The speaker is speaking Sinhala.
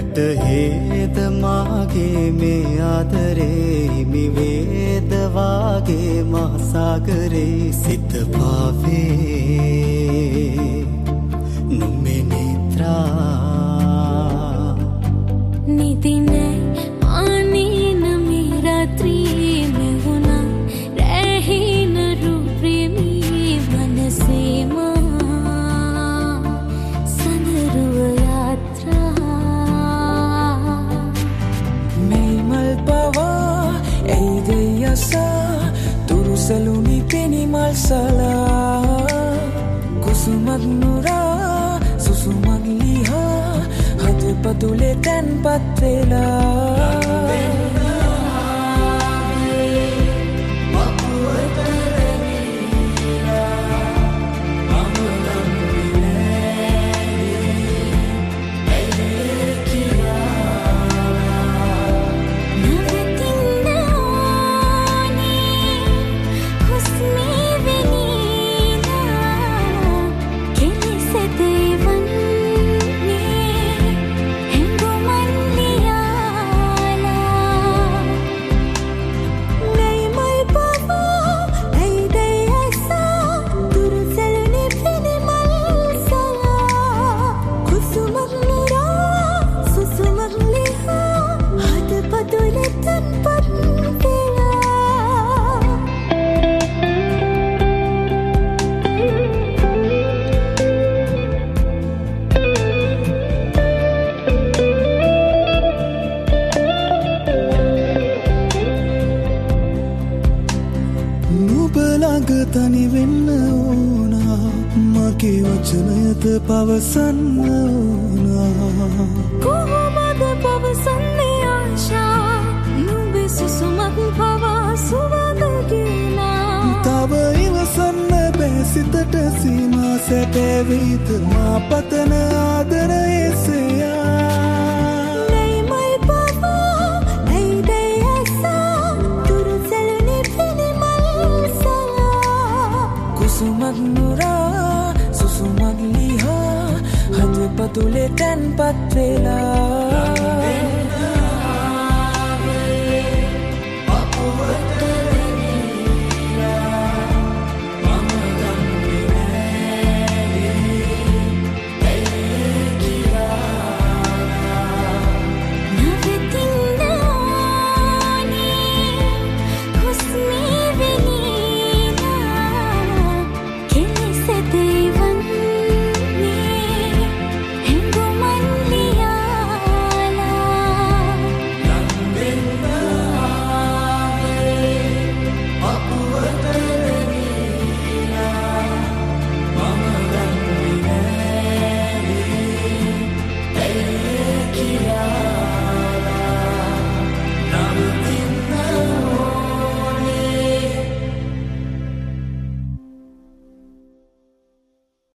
වැට හේද මාගේ මේ ආදරේ හිමි වේද වාගේ මහසාගරේ සිත පාවේ නුඹේ නිද්‍රා නිදිනේ මානින මේ රාත්‍රී මෙවුනා රැහින රූප්‍රේමී මනසේම සඳරුව යාත්‍රා මේමල් පවා එයිදයසා තුරුසලුනි පෙනිමල් සලා කුසුමක් නුරා සුසුමක් ලිහා හදපතුලේ තැන්පත් වෙලා තනි වෙන්න ඕනා මගේ වචනයද පවසන්න ඕනා කොහොමද පවසන්නේ ආශා නුඹේ සුසුමක් පවා සුවඳගිනා තව ඉවසන්න බෑ සිතට සීමා සැපේවිත මා පතන ආදරයේ සෙයා සුසුමක් නුරා සුසුමක් ලිහා හදපතුලේ තැන්පත් වෙලා